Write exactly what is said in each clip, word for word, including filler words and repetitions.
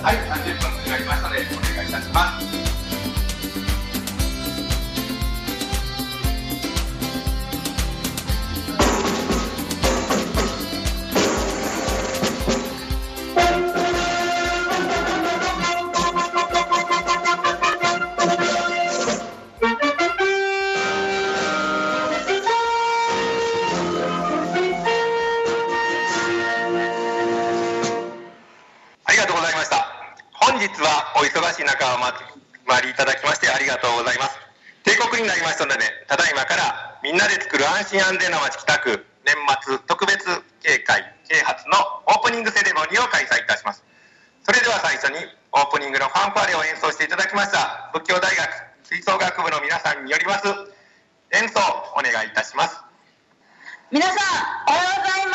はい、さんじゅっぷんになりましたのでお願いいたします。本日はお忙しい中お集まりいただきましてありがとうございます。定刻になりましたので、ただいまからみんなで作る安心安全な街北区年末特別警戒啓発のオープニングセレモニーを開催いたします。それでは最初にオープニングのファンファーレを演奏していただきました仏教大学吹奏楽部の皆さんによります演奏お願いいたします。 皆さんおはようございます。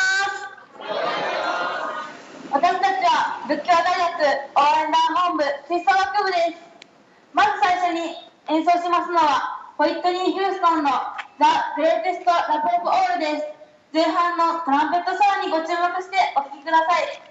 私たちは仏教大学応援団本部吹奏楽部です。まず最初に演奏しますのはホイットニー・ヒューストンのザ・グレイテスト・ラブ・オブ・オールです。前半のトランペットソロにご注目してお聴きください。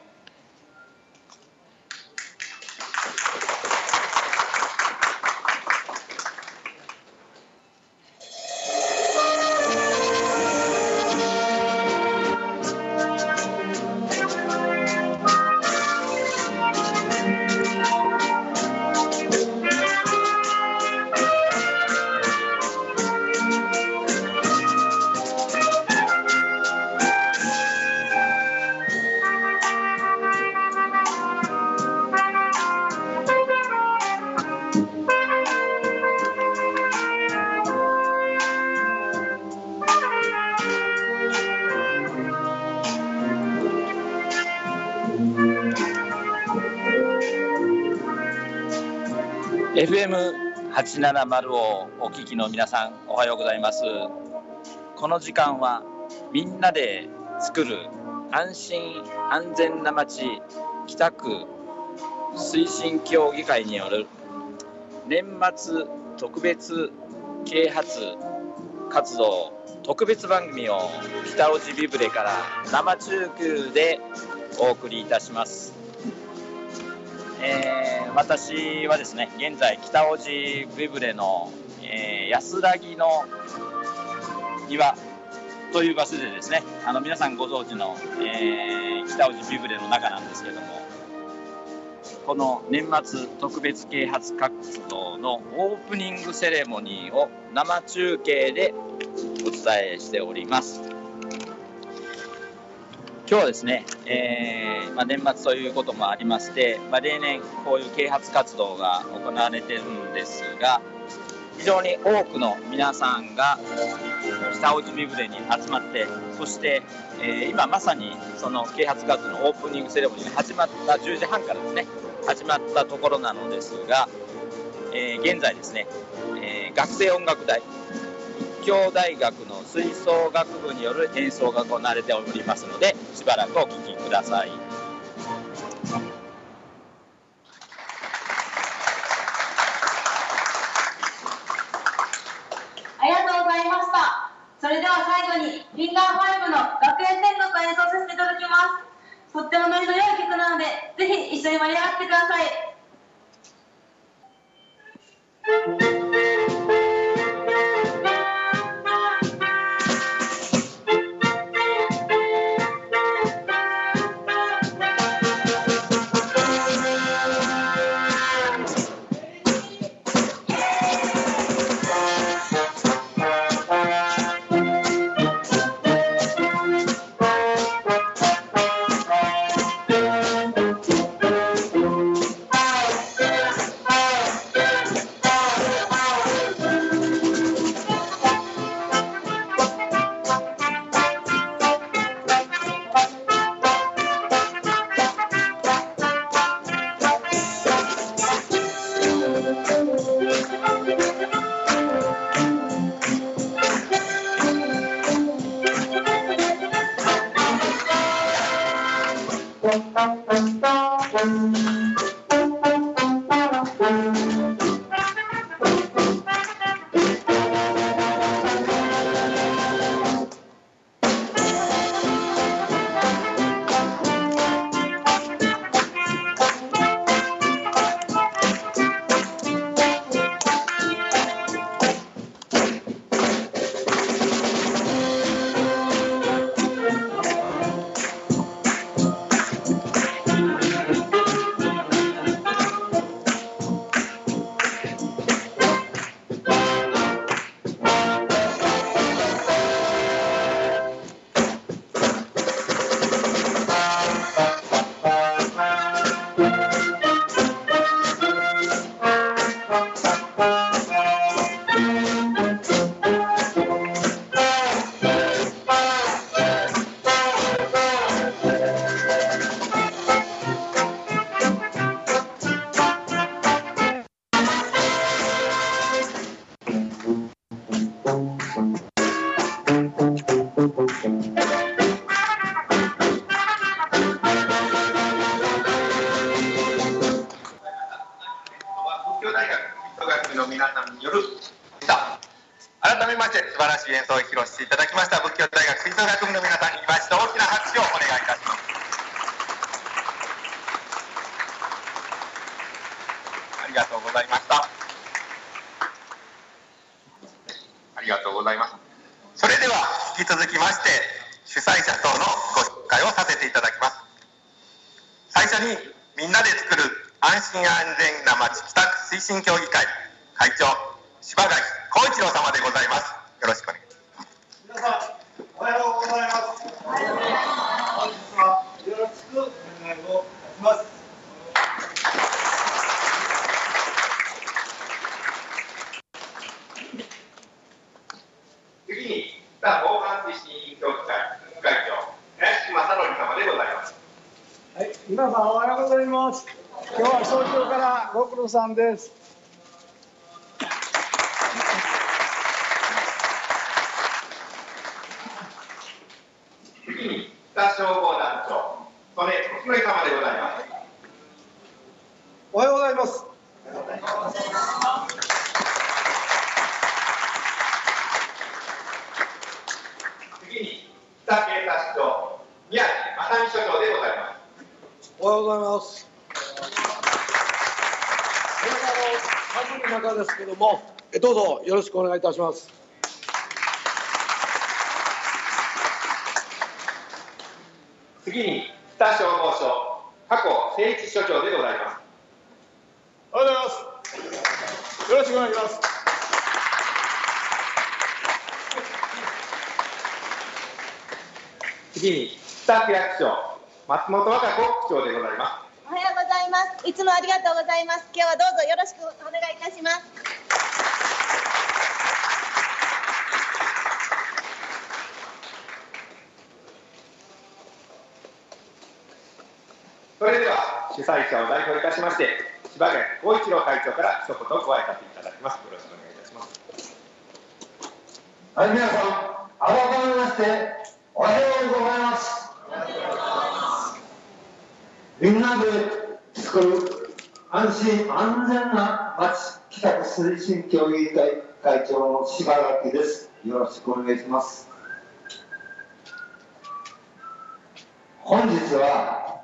エフエムはちななまる をお聞きの皆さんおはようございます。この時間はみんなで作る安心安全な街北区推進協議会による年末特別啓発活動特別番組を北大路ビブレから生中継でお送りいたします。えー、私はですね現在北大路ビブレの、えー、安らぎの庭という場所でですねあの皆さんご存知の、えー、北大路ビブレの中なんですけれども、この年末特別啓発活動のオープニングセレモニーを生中継でお伝えしております。今日はですね、えーまあ、年末ということもありまして、まあ、例年こういう啓発活動が行われているんですが、非常に多くの皆さんが北大路ビブレに集まって、そして、えー、今まさにその啓発活動のオープニングセレモニーが始まったじゅうじはんからですね始まったところなのですが、えー、現在ですね、えー、学生音楽大仏教大学の吹奏楽部による演奏が行われておりますので、しばらくお聴きください。 ありがとうございました。それでは最後にフィンガーファイブの学園天国を演奏させていただきます。とってもノリの良い曲なので、ぜひ一緒に盛り上がってください。 晴らしい演奏を披露していただきました仏教大学吹奏楽部の皆さんに今一度大きな拍手をお願いいたします。ありがとうございました。ありがとうございます。それでは引き続きまして主催者等のご紹介をさせていただきます。最初にみんなで作る安心安全なまち北区推進協議会会長柴垣浩一郎様でございます。よろしくお願いします。 皆さんおはようございます。本日はよろしくお願いをいたします。 次に北防犯推進協議会副会長林正則様でございます。 はい、皆さんおはようございます。今日は早朝からご苦労さんです。 次に北消防団長曽根小菅様でございます。 おはようございます。 次に北警察庁宮地正美所長でございます。 おはようございます。皆さんの寒い中ですけども、えどうぞよろしくお願いいたします。 次に北消防署加古誠一所長でございます。 おはようございます。よろしくお願いします。 次に北区役所松本和歌子区長でございます。 おはようございます。いつもありがとうございます。今日はどうぞよろしくお願いいたします。 それでは主催者を代表いたしまして柴垣浩一郎会長から一言ご挨拶いただきます。よろしくお願いいたします。 はい、皆さん改めましておはようございます。みんなで作る安心安全な街北区推進協議会会長の柴垣です。よろしくお願いします。本日は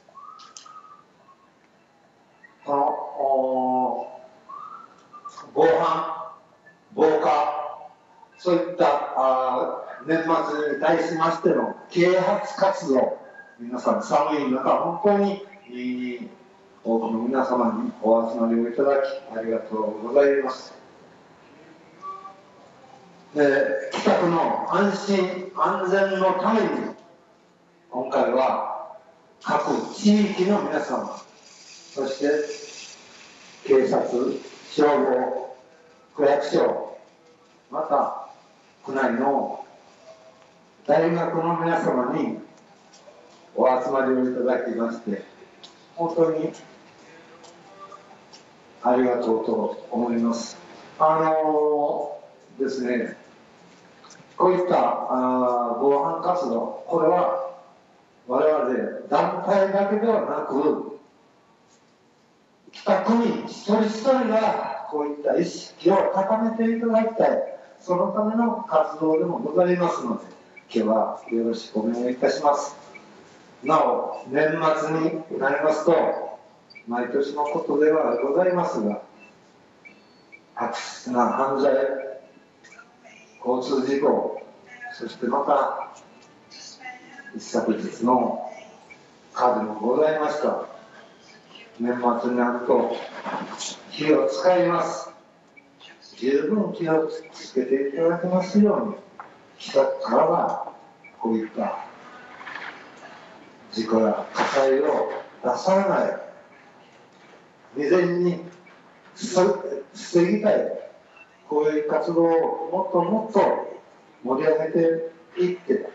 この防犯防火そういったあ年末に対しましての啓発活動、皆さん寒い中本当に多くの皆様にお集まりをいただきありがとうございます。で北区の安心安全のために今回は各地域の皆様、そして警察、消防、区役所、また区内の大学の皆様にお集まりをいただきまして本当にありがとうと思います。あのー、ですね、こういったあ防犯活動、これは我々団体だけではなく北区民一人一人がこういった意識を高めていただきたい、そのための活動でもございますので今日はよろしくお願いいたします。なお年末になりますと毎年のことではございますが悪質な犯罪、交通事故、そしてまた一昨日の火事もございました。年末になると気を使います。十分気をつけていただきますように北区からはこういった事故や火災を出さない、未然に防ぎたい、こういう活動をもっともっと盛り上げていって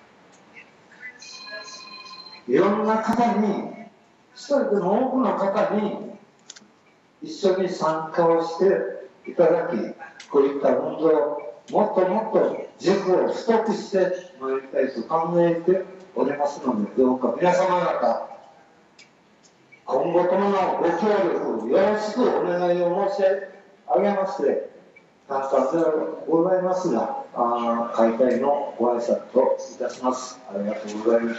いろんな方に一人でも多くの方に一緒に参加をしていただき、こういった運動をもっともっと塾を太くしてまいりたいと考えておりますので、どうか皆様方今後とものご協力よろしくお願いを申し上げまして、 簡単でございますが、あ開会のご挨拶といたします。ありがとうございました。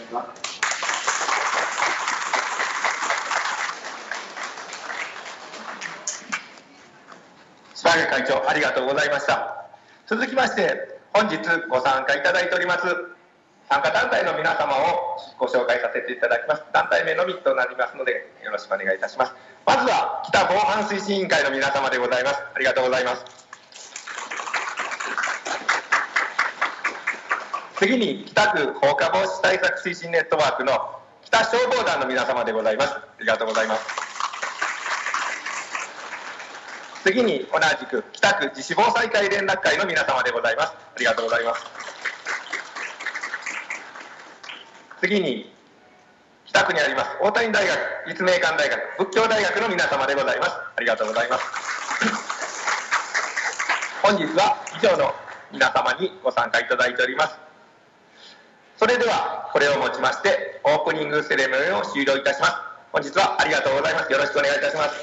柴上会長、ありがとうございました。続きまして、本日ご参加いただいております参加団体の皆様をご紹介させていただきます。団体名のみとなりますので、よろしくお願いいたします。まずは、北防犯推進委員会の皆様でございます。ありがとうございます。次に、北区放火防止対策推進ネットワークの北消防団の皆様でございます。ありがとうございます。次に、同じく北区自死防災会連絡会の皆様でございます。ありがとうございます。次に、北区にあります大谷大学、立命館大学、仏教大学の皆様でございます。ありがとうございます。本日は以上の皆様にご参加いただいております。それでは、これをもちまして、オープニングセレモニーを終了いたします。本日はありがとうございます。よろしくお願いいたします。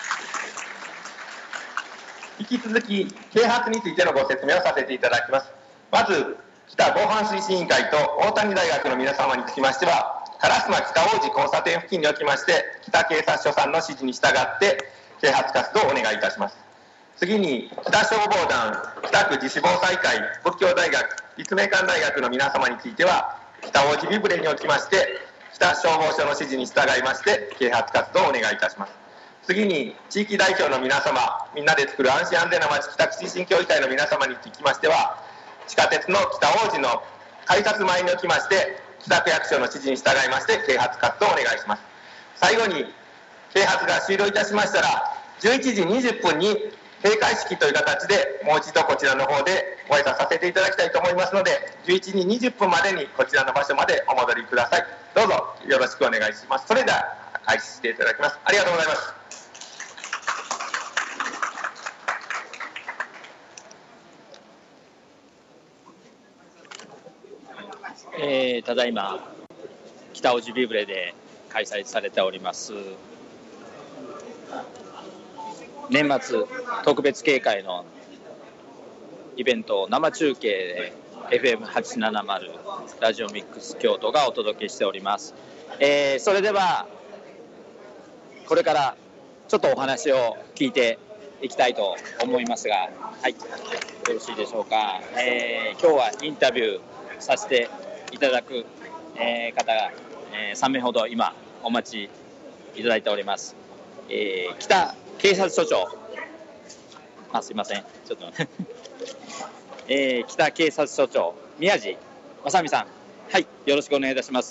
引き続き、啓発についてのご説明をさせていただきます。まず、北防犯推進委員会と大谷大学の皆様につきましては、烏丸北大路交差点付近におきまして、北警察署さんの指示に従って啓発活動をお願いいたします。次に、北消防団、北区自死防災会、仏教大学、立命館大学の皆様については、北大路ビブレにおきまして、北消防署の指示に従いまして啓発活動をお願いいたします。次に、地域代表の皆様、みんなで作る安心安全な街北区推進協議会の皆様につきましては、地下鉄の北大路の改札前におきまして、北区役所の指示に従いまして啓発活動をお願いします。最後に、啓発が終了いたしましたら、じゅういちじにじゅっぷんに閉会式という形でもう一度こちらの方でご挨拶させていただきたいと思いますので、じゅういちじにじゅっぷんまでにこちらの場所までお戻りください。どうぞよろしくお願いします。それでは開始していただきます。ありがとうございます。 えー、ただいま北大路ビブレで開催されております年末特別警戒のイベントを生中継で エフエムはちななまる ラジオミックス京都がお届けしております。えー、それではこれからちょっとお話を聞いていきたいと思いますが、はい、よろしいでしょうか。えー、今日はインタビューさせていただく、えー、方が、えー、さんめいほど今お待ちいただいております。えー、北警察署長、あ、すいません、ちょっと、えー、北警察署長宮地正美さん、はい、よろしくお願いいたします。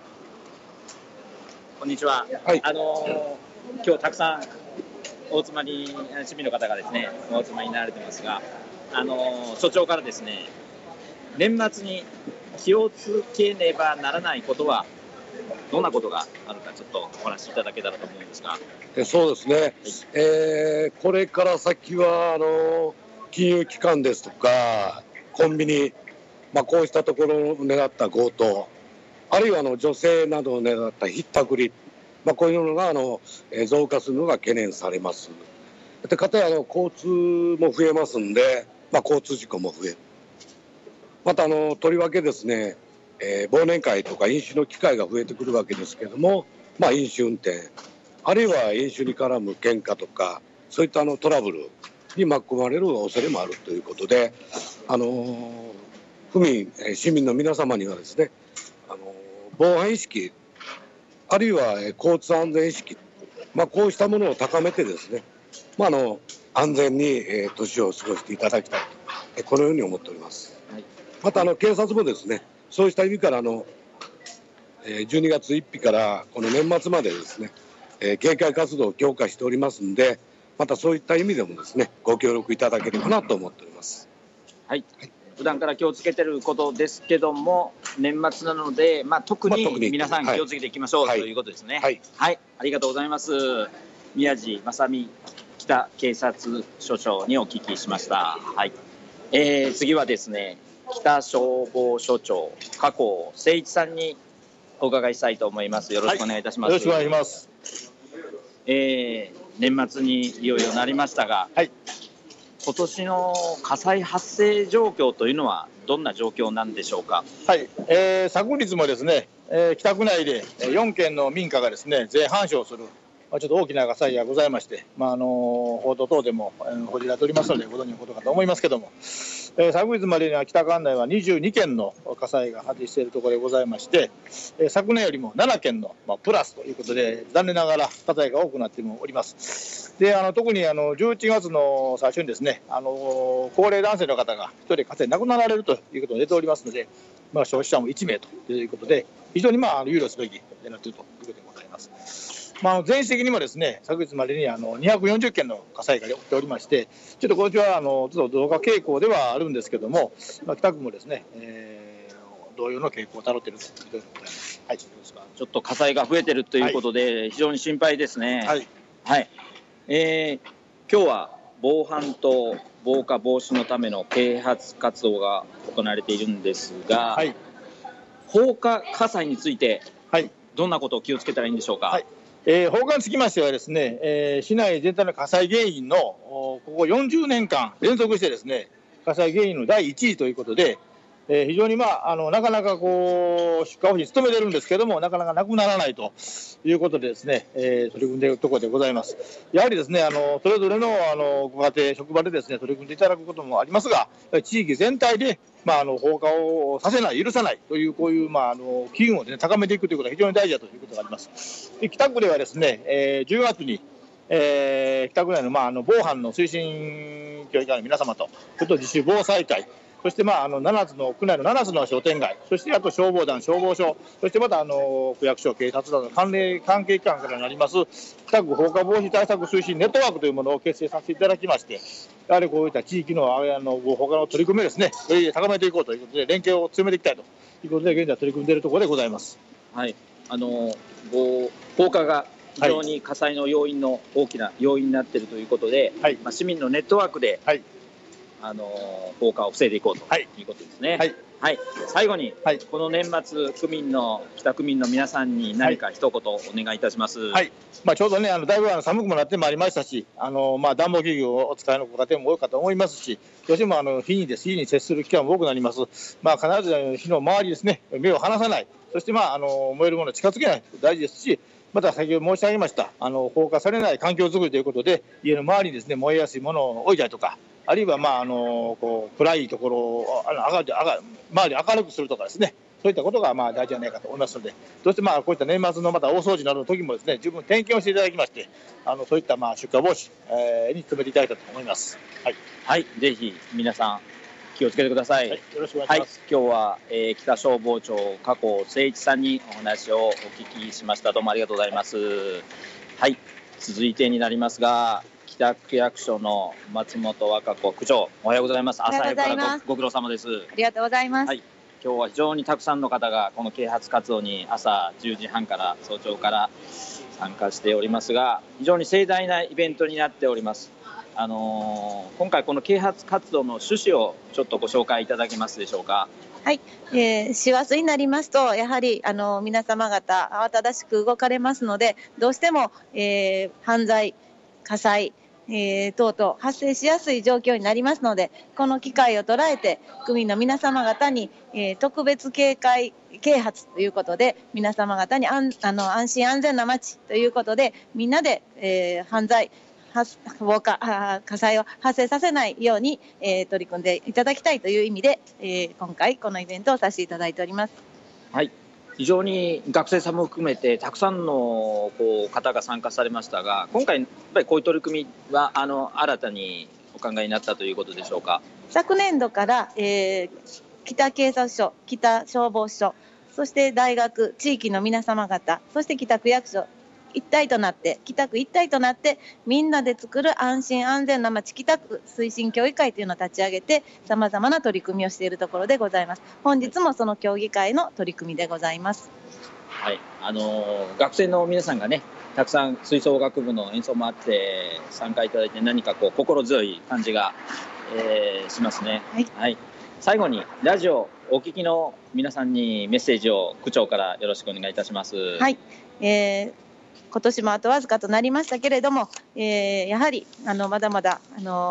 こんにちは。はい、あのー、今日たくさんお集まり市民の方がですねお集まりになられてますが、あのー、署長からですね年末に気をつけねばならないことはどんなことがあるかちょっとお話しいただけたらと思うんですが。 えそうですね、はい、えー、これから先はあの金融機関ですとかコンビニ、まあ、こうしたところを狙った強盗、あるいはあの女性などを狙ったひったくり、まあ、こういうのがあの増加するのが懸念されます。でかたやあの交通も増えますんで、まあ、交通事故も増える。またあのとりわけですね、えー、忘年会とか飲酒の機会が増えてくるわけですけども、まあ、飲酒運転あるいは飲酒に絡む喧嘩とかそういったあのトラブルに巻き込まれる恐れもあるということで、あのー、府民市民の皆様にはですね、あのー、防犯意識あるいは交通安全意識、まあ、こうしたものを高めてですね、まあ、あの安全に、えー、年を過ごしていただきたいと、このように思っております。はい、またあの警察もですね、そうした意味からあのじゅうにがつついたちからこの年末までですね、警戒活動を強化しておりますので、またそういった意味でもですねご協力いただければなと思っております。 はい、はい、普段から気をつけてることですけども年末なので、まあ、特に皆さん気をつけていきましょう、はい、ということですね。はい、はい、ありがとうございます。宮地正美北警察署長にお聞きしました。はい、えー、次はですね北消防署長加藤誠一さんにお伺いしたいと思います。よろしくお願いいたします。 はい、よろしくお願いします。 えー、年末にいよいよなりましたが、はい、 今年の火災発生状況というのはどんな状況なんでしょうか。 はい、えー、昨日もですね、えー、北区内でよんけんの民家がですね全半焼する、まあ、ちょっと大きな火災がございまして、まああの報道等でも、えー、報じられておりますのでご存知のことかと思いますけども、えー、昨日までには北区内はにじゅうにけんの火災が発生しているところでございまして、えー、昨年よりもななけんの、まあ、プラスということで残念ながら火災が多くなっております。であの特にあのじゅういちがつの最初にですね、あの高齢男性の方がひとり火災で亡くなられるということが出ておりますので、まあ、消費者もいちめいということで非常にまあ憂慮すべきになっているということでございます。まあ、全市的にもですね昨日までにあのにひゃくよんじゅっけんの火災が起きておりまして、ちょっと今年はあのちょっと増加傾向ではあるんですけども、まあ、北区もですね、えー、同様の傾向をたどっているということでございます。はい、 ちょっと火災が増えているということで、はい、非常に心配ですね。 はい、 はいえー、今日は防犯と防火防止のための啓発活動が行われているんですが、はい、放火火災についてどんなことを気をつけたらいいんでしょうか。 はいえー、放火につきましてはですね、えー、市内全体の火災原因のここよんじゅうねんかん連続してですね火災原因のだいいちいということで、えー、非常に、まあ、あのなかなかこう出火防止に努めてるんですけどもなかなかなくならないということでですね、えー、取り組んでいるところでございます。やはりですねあのそれぞれのあのご家庭職場でですね取り組んでいただくこともありますが、地域全体でまあ、あの放火をさせない、許さないというこういう、まあ、あの機運を、ね、高めていくということが非常に大事だということがあります。で北区ではですね、えー、じゅうがつに、えー、北区内の、まあ、あの防犯の推進協議会の皆様とちょっと自主防災会、そして、まあ、あのななつの区内のななつの商店街、そしてあと消防団、消防署、そしてまたあの区役所、警察などの関連関係機関からなります北区放火防止対策推進ネットワークというものを結成させていただきまして、やはりこういった地域のあの放火の取り組みをですねより高めていこうということで連携を強めていきたいということで現在取り組んでいるところでございます。 はい、あの放火が非常に火災の要因の大きな要因になっているということで、はいまあ、市民のネットワークで、はいあの放火を防いでいこうということですね。はいはい、最後に、はい、この年末区民の北区民の皆さんに何か一言お願いいたします。はいはいまあ、ちょうどねあのだいぶあの寒くもなってまいりましたし、あの、まあ、暖房器具をお使いのご家庭も多いかと思いますし、どうしてもあの火にです火に接する機会も多くなります。まあ、必ず火の周りですね目を離さない、そして、まあ、あの燃えるものに近づけないと大事ですし、また先ほど申し上げましたあの放火されない環境づくりということで家の周りにですね燃えやすいものを置いたりとか、あるいは、まあ、あのこう暗いところをあの明る周りを明るくするとかですね、そういったことがまあ大事じゃないかと思いますので、そしてまあこういった年末のまた大掃除などの時もですね十分点検をしていただきまして、あのそういったまあ出火防止、えー、に努めていただきたいと思います。はい、 はい、ぜひ皆さん気をつけてください。はい、 よろしくお願いします。 はい、今日は、えー、北消防庁加古誠一さんにお話をお聞きしました。どうもありがとうございます。はい、続いてになりますが。北区役所の松本和歌子区長、おはようございます。朝早くからご苦労様です。 ありがとうございます。 はい、今日は非常にたくさんの方がこの啓発活動に朝じゅうじはんから早朝から参加しておりますが、非常に盛大なイベントになっております。あのー、今回この啓発活動の趣旨をちょっとご紹介いただけますでしょうか。 はい、えー、師走になりますとやはりあの皆様方慌ただしく動かれますので、どうしても、えー、犯罪火災えー、等々発生しやすい状況になりますので、この機会を捉えて区民の皆様方に、えー、特別警戒啓発ということで皆様方に安あの安心安全な街ということでみんなで、えー、犯罪放火火災を発生させないように、えー、取り組んでいただきたいという意味で、えー、今回このイベントをさせていただいております。 はい、非常に学生さんも含めてたくさんのこう方が参加されましたが、今回やっぱりこういう取り組みはあの新たにお考えになったということでしょうか。 昨年度から、えー、北警察署、北消防署、そして大学、地域の皆様方、そして北区役所一体となって北区一体となってみんなで作る安心安全な街北区推進協議会というのを立ち上げてさまざまな取り組みをしているところでございます。本日もその協議会の取り組みでございます。 はい、あのー、学生の皆さんがねたくさん吹奏楽部の演奏もあって参加いただいて何かこう心強い感じが、えー、しますね。はい、はい、最後にラジオお聞きの皆さんにメッセージを区長からよろしくお願いいたします。 はい、えー今年もあとわずかとなりましたけれども、えー、やはりあのまだまだあの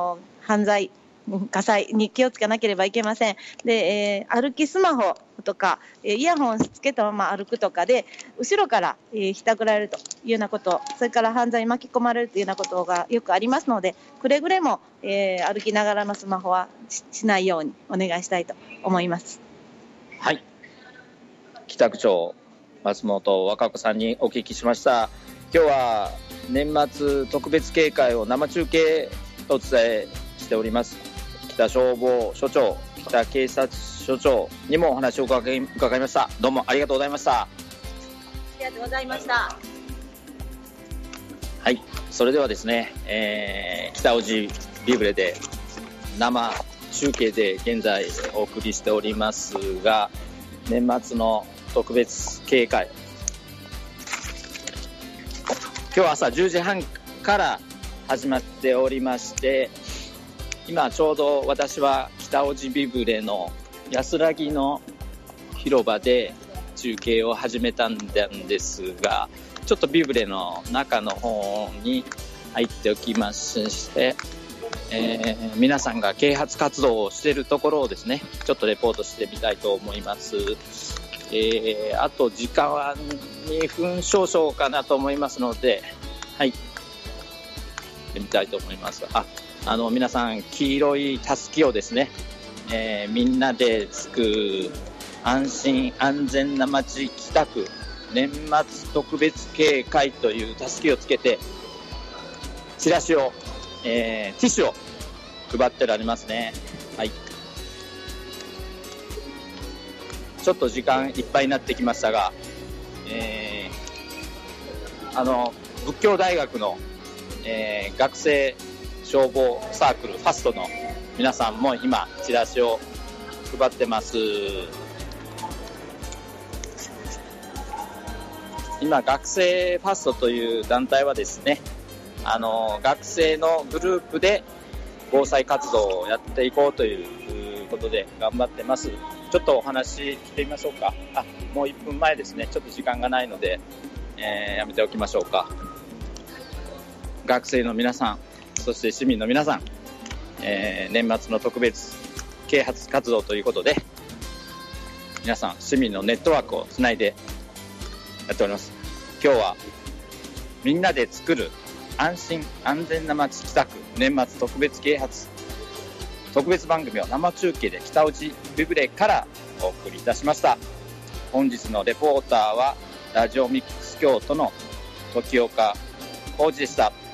犯罪火災に気をつけなければいけません。で、えー、歩きスマホとか、えー、イヤホンつけたまま歩くとかで後ろから、えー、ひたくられるというようなこと、それから犯罪に巻き込まれるというようなことがよくありますので、くれぐれも、えー、歩きながらのスマホは し, しないようにお願いしたいと思います。 はい、北区長松本和歌子さんにお聞きしました。今日は年末特別警戒を生中継お伝えしております。北消防署長、北警察署長にもお話を伺い、伺いました。どうもありがとうございました。 ありがとうございました。 はい、それではですね、えー、北大路ビブレで生中継で現在お送りしておりますが、年末の特別警戒、今日朝じゅうじはんから始まっておりまして、今ちょうど私は北大路ビブレの安らぎの広場で中継を始めたんですが、ちょっとビブレの中の方に入っておきまして、えー、皆さんが啓発活動をしているところをですね、ちょっとレポートしてみたいと思います。えー、あと時間はにふん少々かなと思いますので、はい、見たいと思います。あ、あの皆さん黄色いたすきをですね、えー、みんなでつく安心安全な街北区年末特別警戒というたすきをつけてチラシを、えー、ティッシュを配ってられますね。はい、ちょっと時間いっぱいになってきましたが、えー、あの仏教大学の、えー、学生消防サークルファストの皆さんも今チラシを配ってます。今学生ファストという団体はですね、あの学生のグループで防災活動をやっていこうということで頑張ってます。ちょっとお話してみましょうか。あ、もういっぷんまえですね。ちょっと時間がないので、えー、やめておきましょうか。学生の皆さん、そして市民の皆さん、えー、年末の特別啓発活動ということで、皆さん市民のネットワークをつないでやっております。今日はみんなで作る安心安全な街北区年末特別啓発特別番組を生中継で北大路ビブレからお送りいたしました。本日のレポーターはラジオミックス京都の時岡浩二でした。